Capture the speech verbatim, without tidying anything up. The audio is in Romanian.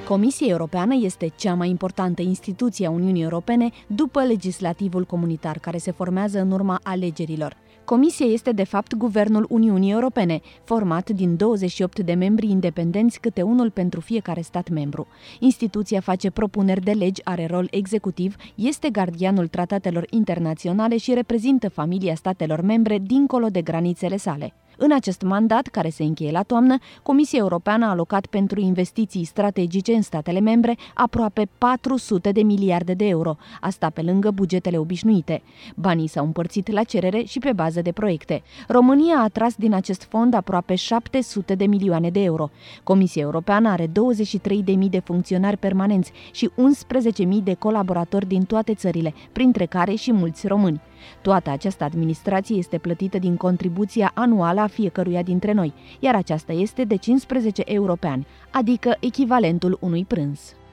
Comisia Europeană este cea mai importantă instituție a Uniunii Europene după legislativul comunitar, care se formează în urma alegerilor. Comisia este de fapt guvernul Uniunii Europene, format din douăzeci și opt de membri independenți, câte unul pentru fiecare stat membru. Instituția face propuneri de legi, are rol executiv, este gardianul tratatelor internaționale și reprezintă familia statelor membre dincolo de granițele sale. În acest mandat, care se încheie la toamnă, Comisia Europeană a alocat pentru investiții strategice în statele membre aproape patru sute de miliarde de euro, asta pe lângă bugetele obișnuite. Banii s-au împărțit la cerere și pe bază de proiecte. România a atras din acest fond aproape șapte sute de milioane de euro. Comisia Europeană are douăzeci și trei de mii de funcționari permanenți și unsprezece mii de colaboratori din toate țările, printre care și mulți români. Toată această administrație este plătită din contribuția anuală a fiecăruia dintre noi, iar aceasta este de cincisprezece euro pe an, adică echivalentul unui prânz.